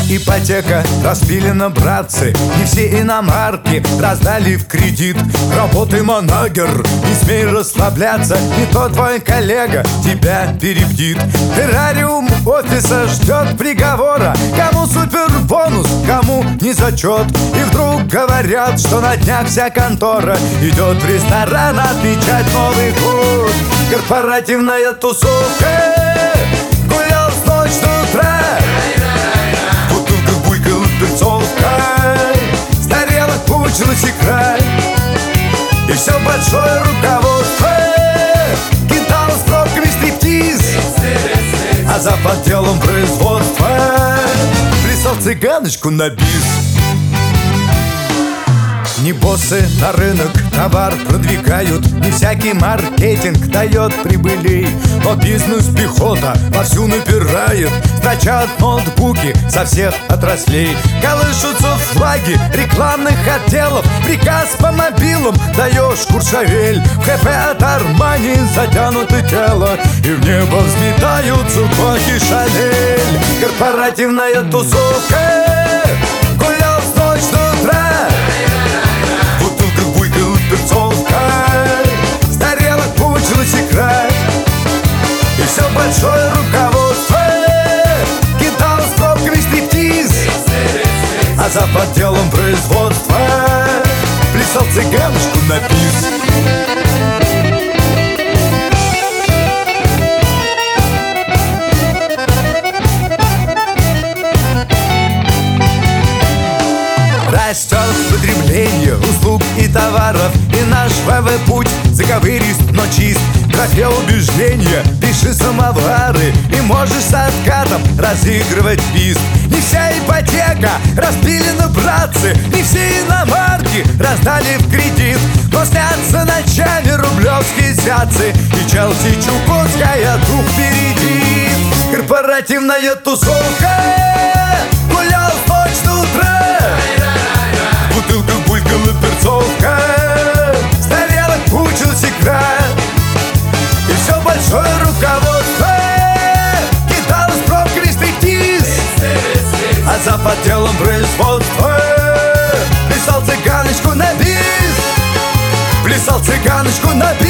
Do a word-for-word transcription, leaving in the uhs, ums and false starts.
ипотека распилена, братцы. Не все иномарки раздали в кредит. Работай, манагер, не смей расслабляться. Не то твой коллега тебя перебдит. Террариум офиса ждет приговора. Кому супербонус, кому не зачет. И вдруг говорят, что на днях вся контора идет в ресторан отмечать Новый год. Корпоративная тусовка, гулял с ночи до утра. Бутылка буйкала перцовкой, старела, получилась икра. И все большое руководство кидало с пробками стриптиз, а за отделом производства плясал цыганочку на бис. Не боссы на рынок товар продвигают, не всякий маркетинг дает прибылей. Но бизнес-пехота вовсю напирает, строчат ноутбуки со всех отраслей. Колышутся флаги рекламных отделов, приказ по мобилам даешь куршавель. В ХП от Армани затянуто тело, и в небо взметаются блоки Шанель. Корпоративная тусовка, гулял с ночи до утра. Старела, получилась икра. И все большое руководство кидало с пробками стриптиз, а за отделом производства плясал цыганочку на бис. Растет потребление услуг и товаров, и наш ВВ-путь заковырист, но чист. Графе убеждения пиши самовары, и можешь с откатом разыгрывать вист. Не вся ипотека распилена, братцы, не все иномарки раздали в кредит. Но снятся ночами рублевские зяцы, и Челси Чукотская дух впереди. Корпоративная тусовка, гулял с ночи до утра. Бутылка булькала перцовка, старела, получилась икра. И все большое руководство кидало с пробками стриптиз, а за отделом производства плясал цыганочку на бис. Плясал цыганочку на бис.